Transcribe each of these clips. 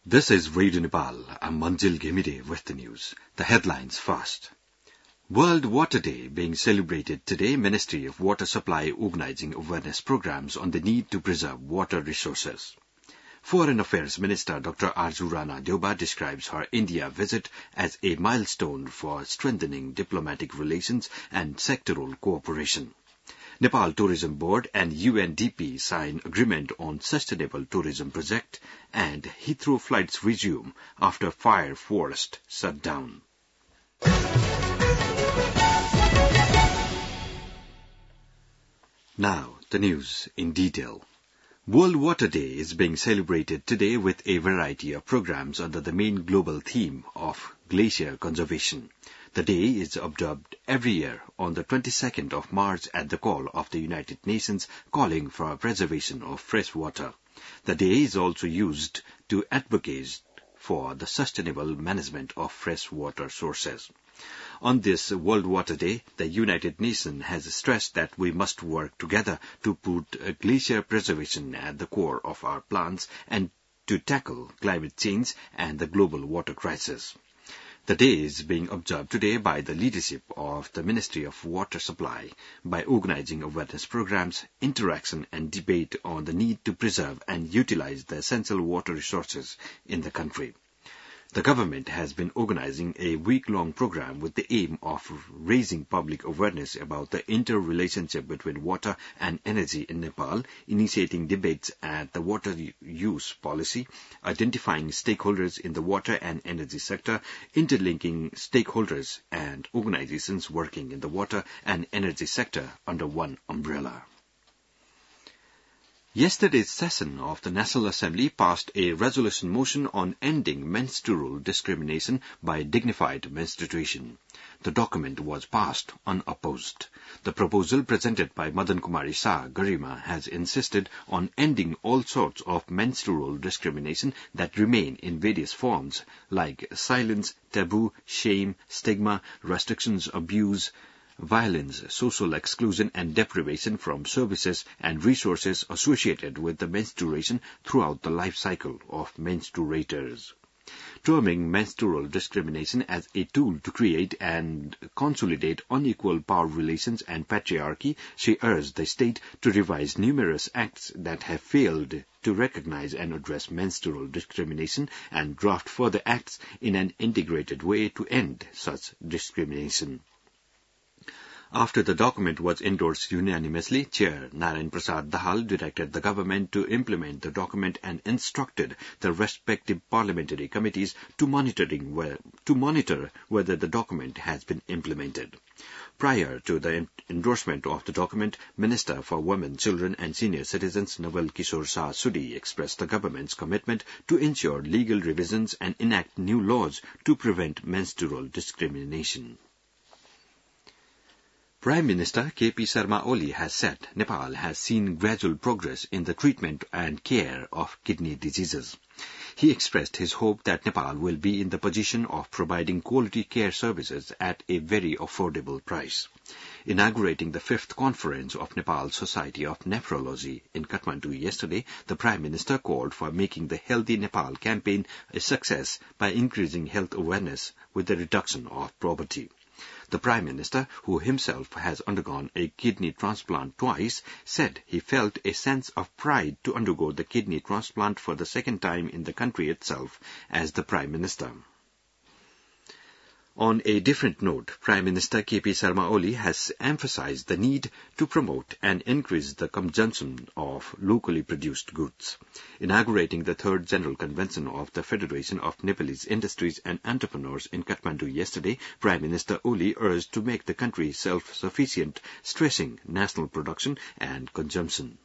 This is Radio Nepal. I'm Manjil Ghimire with the news. The headlines first. World Water Day being celebrated today, Ministry of Water Supply organizing awareness programs on the need to preserve water resources. Foreign Affairs Minister Dr. Arzu Rana Deuba describes her India visit as a milestone for strengthening diplomatic relations and sectoral cooperation. Nepal Tourism Board and UNDP sign agreement on sustainable tourism project, and Heathrow flights resume after fire forest shut down. Now, the news in detail. World Water Day is being celebrated today with a variety of programs under the main global theme of glacier conservation. The day is observed every year on the 22nd of March at the call of the United Nations calling for preservation of fresh water. The day is also used to advocate for the sustainable management of fresh water sources. On this World Water Day, the United Nations has stressed that we must work together to put glacier preservation at the core of our plans and to tackle climate change and the global water crisis. The day is being observed today by the leadership of the Ministry of Water Supply by organizing awareness programs, interaction and debate on the need to preserve and utilize the essential water resources in the country. The government has been organizing a week-long program with the aim of raising public awareness about the interrelationship between water and energy in Nepal, initiating debates at the water use policy, identifying stakeholders in the water and energy sector, interlinking stakeholders and organizations working in the water and energy sector under one umbrella. Yesterday's session of the National Assembly passed a resolution motion on ending menstrual discrimination by dignified menstruation. The document was passed unopposed. The proposal presented by Madan Kumari Shah Garima has insisted on ending all sorts of menstrual discrimination that remain in various forms like silence, taboo, shame, stigma, restrictions, abuse, violence, social exclusion and deprivation from services and resources associated with the menstruation throughout the life cycle of menstruators. Terming menstrual discrimination as a tool to create and consolidate unequal power relations and patriarchy, she urged the state to revise numerous acts that have failed to recognize and address menstrual discrimination and draft further acts in an integrated way to end such discrimination. After the document was endorsed unanimously, Chair Narayan Prasad Dahal directed the government to implement the document and instructed the respective parliamentary committees to monitor whether the document has been implemented. Prior to the endorsement of the document, Minister for Women, Children and Senior Citizens Nawal Kishore Shah Sudi expressed the government's commitment to ensure legal revisions and enact new laws to prevent menstrual discrimination. Prime Minister K.P. Sharma Oli has said Nepal has seen gradual progress in the treatment and care of kidney diseases. He expressed his hope that Nepal will be in the position of providing quality care services at a very affordable price. Inaugurating the 5th Conference of Nepal Society of Nephrology in Kathmandu yesterday, the Prime Minister called for making the Healthy Nepal campaign a success by increasing health awareness with the reduction of poverty. The Prime Minister, who himself has undergone a kidney transplant twice, said he felt a sense of pride to undergo the kidney transplant for the second time in the country itself as the Prime Minister. On a different note, Prime Minister K.P. Sharma Oli has emphasized the need to promote and increase the consumption of locally produced goods. Inaugurating the 3rd General Convention of the Federation of Nepalese Industries and Entrepreneurs in Kathmandu yesterday, Prime Minister Oli urged to make the country self-sufficient, stressing national production and consumption.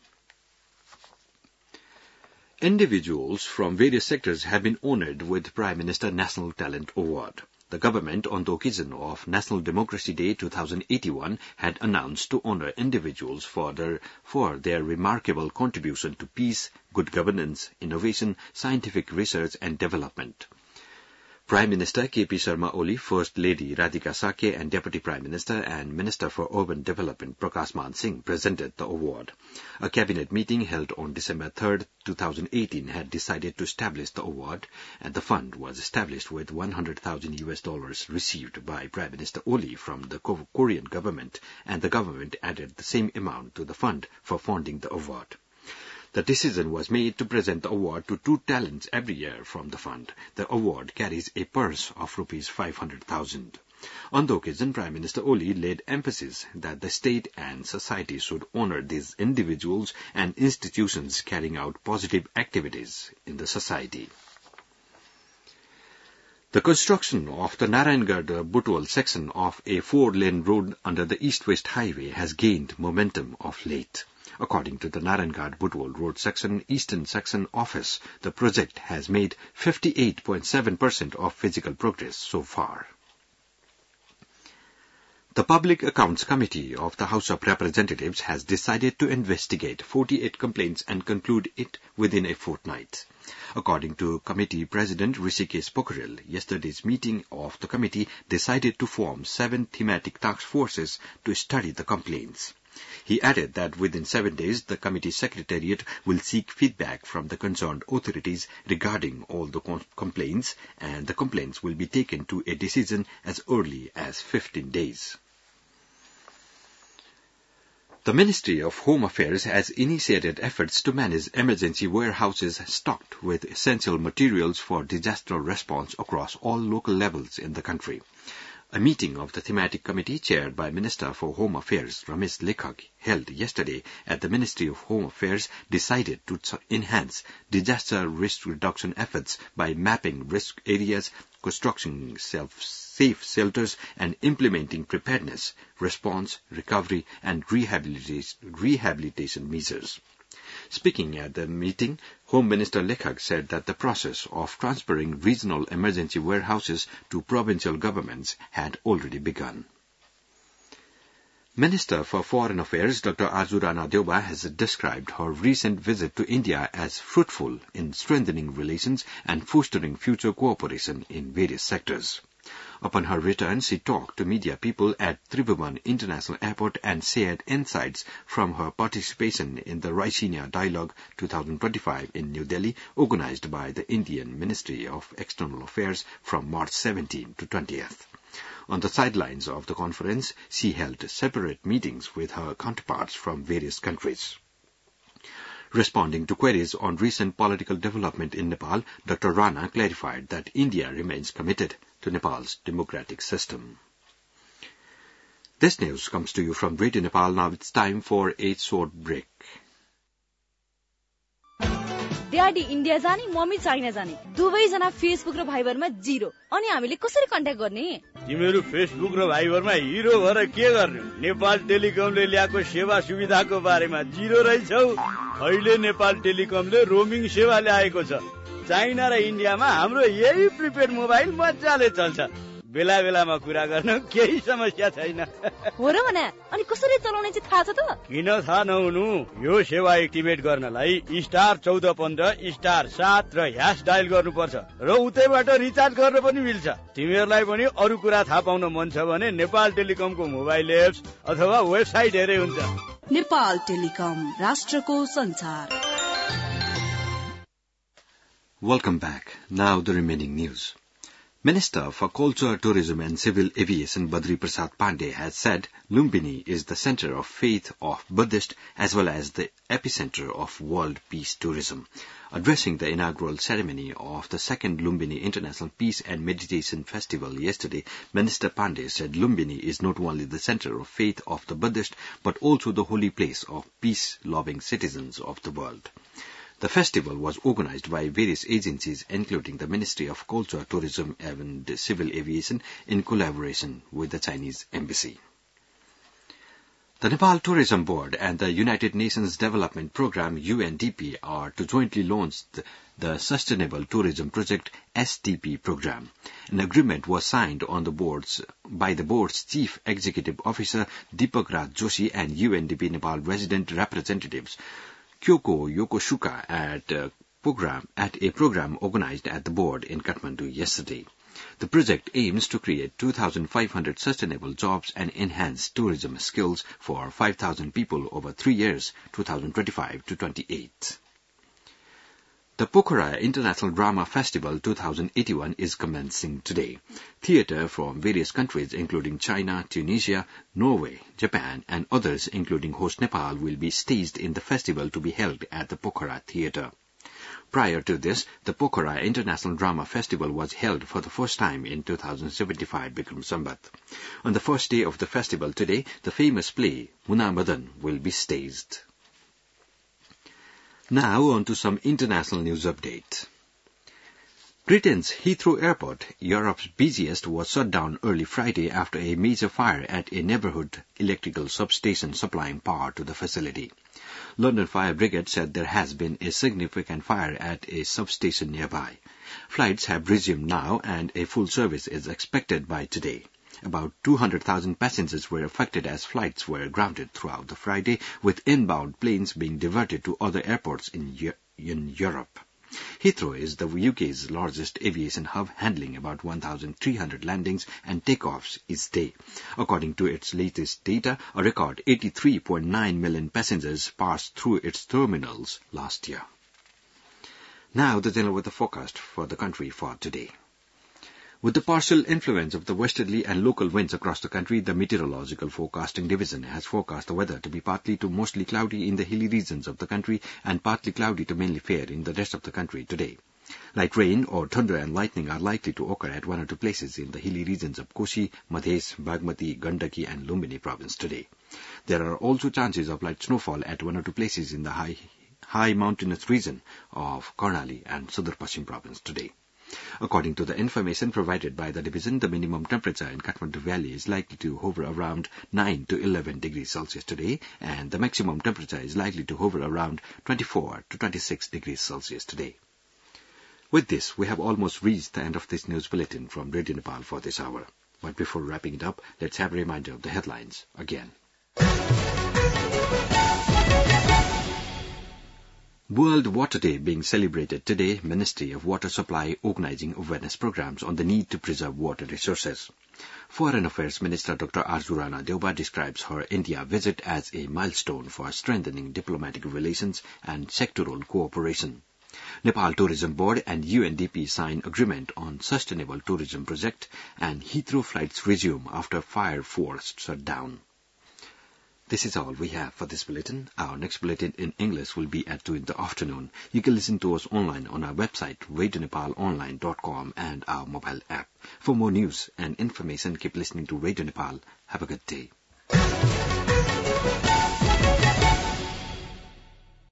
Individuals from various sectors have been honored with Prime Minister National Talent Award. The government, on the occasion of National Democracy Day 2081, had announced to honor individuals for their remarkable contribution to peace, good governance, innovation, scientific research and development. Prime Minister K.P. Sharma Oli, First Lady Radhika Sakhe, and Deputy Prime Minister and Minister for Urban Development Prakash Man Singh presented the award. A cabinet meeting held on December 3, 2018 had decided to establish the award, and the fund was established with $100,000 received by Prime Minister Oli from the Korean government, and the government added the same amount to the fund for funding the award. The decision was made to present the award to 2 talents every year from the fund. The award carries a purse of Rs 500,000. On the occasion, Prime Minister Oli laid emphasis that the state and society should honor these individuals and institutions carrying out positive activities in the society. The construction of the Narayangarh-Butwal section of a 4-lane road under the East-West Highway has gained momentum of late. According to the Narayangarh-Butwal Road Section Eastern Section Office, the project has made 58.7% of physical progress so far. The Public Accounts Committee of the House of Representatives has decided to investigate 48 complaints and conclude it within a fortnight. According to Committee President Rishikesh Pokhrel, yesterday's meeting of the committee decided to form 7 thematic task forces to study the complaints. He added that within 7 days, the committee secretariat will seek feedback from the concerned authorities regarding all the complaints, and the complaints will be taken to a decision as early as 15 days. The Ministry of Home Affairs has initiated efforts to manage emergency warehouses stocked with essential materials for disaster response across all local levels in the country. A meeting of the thematic committee chaired by Minister for Home Affairs Ramesh Lekhak held yesterday at the Ministry of Home Affairs decided to enhance disaster risk reduction efforts by mapping risk areas, constructing safe shelters, and implementing preparedness, response, recovery, and rehabilitation measures. Speaking at the meeting, Home Minister Lekhak said that the process of transferring regional emergency warehouses to provincial governments had already begun. Minister for Foreign Affairs Dr. Arzu Rana Deuba has described her recent visit to India as fruitful in strengthening relations and fostering future cooperation in various sectors. Upon her return, she talked to media people at Tribhuvan International Airport and shared insights from her participation in the Raisina Dialogue 2025 in New Delhi, organized by the Indian Ministry of External Affairs from March 17 to 20th. On the sidelines of the conference, she held separate meetings with her counterparts from various countries. Responding to queries on recent political development in Nepal, Dr. Rana clarified that India remains committed to Nepal's democratic system. This news comes to you from Radio Nepal. Now it's time for a short break. Daddy India जाने mummy China जाने दुवैजना Facebook र भाइबरमा zero अनि हामीले कसरी contact गर्ने तिमीहरू Facebook र भाइबरमा हिरो भएर के गर्ने नेपाल टेलिकमले ल्याएको सेवा सुविधाको बारेमा जिरो रहेछौ अहिले नेपाल टेलिकमले रोमिङ सेवा ल्याएको छ चाइना र इन्डियामा हाम्रो यही प्रिपेड मोबाइल मजाले चल्छ बेला बेलामा कुरा गर्न केही समस्या छैन हो र भने अनि कसरी चलाउने चाहिँ थाहा छ त किन थाहा नहुनु यो सेवा एक्टिभेट गर्नलाई *1415*7 र # डायल गर्नुपर्छ र उतैबाट रिचार्ज गर्न पनि मिल्छ तिमीहरूलाई पनि अरु कुरा थाहा पाउन मन छ भने नेपाल टेलिकमको मोबाइल एप्स अथवा वेबसाइट हेरे हुन्छ नेपाल टेलिकम राष्ट्रको संचार Welcome back. Now the remaining news. Minister for Culture, Tourism and Civil Aviation Badri Prasad Pandey has said Lumbini is the center of faith of Buddhist as well as the epicenter of world peace tourism. Addressing the inaugural ceremony of the second Lumbini International Peace and Meditation Festival yesterday, Minister Pandey said Lumbini is not only the center of faith of the Buddhist but also the holy place of peace-loving citizens of the world. The festival was organized by various agencies, including the Ministry of Culture, Tourism and Civil Aviation, in collaboration with the Chinese Embassy. The Nepal Tourism Board and the United Nations Development Programme, UNDP, are to jointly launch the Sustainable Tourism Project, STP program. An agreement was signed on by the board's Chief Executive Officer, Deepak Raj Joshi, and UNDP Nepal resident representatives, Kyoko Yokoshuka at program organized at the board in Kathmandu yesterday. The project aims to create 2,500 sustainable jobs and enhance tourism skills for 5,000 people over 3 years, 2025 to 28. The Pokhara International Drama Festival 2081 is commencing today. Theatre from various countries including China, Tunisia, Norway, Japan and others including host Nepal will be staged in the festival to be held at the Pokhara Theatre. Prior to this, the Pokhara International Drama Festival was held for the first time in 2075 Bikram Sambat. On the first day of the festival today, the famous play Muna Madan will be staged. Now on to some international news update. Britain's Heathrow Airport, Europe's busiest, was shut down early Friday after a major fire at a neighbourhood electrical substation supplying power to the facility. London Fire Brigade said there has been a significant fire at a substation nearby. Flights have resumed now and a full service is expected by today. About 200,000 passengers were affected as flights were grounded throughout the Friday, with inbound planes being diverted to other airports in Europe. Heathrow is the UK's largest aviation hub, handling about 1,300 landings and takeoffs each day. According to its latest data, a record 83.9 million passengers passed through its terminals last year. Now the general weather forecast for the country for today. With the partial influence of the westerly and local winds across the country, the Meteorological Forecasting Division has forecast the weather to be partly to mostly cloudy in the hilly regions of the country and partly cloudy to mainly fair in the rest of the country today. Light rain or thunder and lightning are likely to occur at one or two places in the hilly regions of Koshi, Madhes, Bagmati, Gandaki and Lumbini province today. There are also chances of light snowfall at one or two places in the high mountainous region of Karnali and Sudar Paschim province today. According to the information provided by the division, the minimum temperature in Kathmandu Valley is likely to hover around 9 to 11 degrees Celsius today, and the maximum temperature is likely to hover around 24 to 26 degrees Celsius today. With this, we have almost reached the end of this news bulletin from Radio Nepal for this hour. But before wrapping it up, let's have a reminder of the headlines again. World Water Day being celebrated today, Ministry of Water Supply organizing awareness programs on the need to preserve water resources. Foreign Affairs Minister Dr. Arzu Rana Deuba describes her India visit as a milestone for strengthening diplomatic relations and sectoral cooperation. Nepal Tourism Board and UNDP sign agreement on sustainable tourism project, and Heathrow flights resume after fire forced shutdown. This is all we have for this bulletin. Our next bulletin in English will be at 2 in the afternoon. You can listen to us online on our website, radionepalonline.com, and our mobile app. For more news and information, keep listening to Radio Nepal. Have a good day.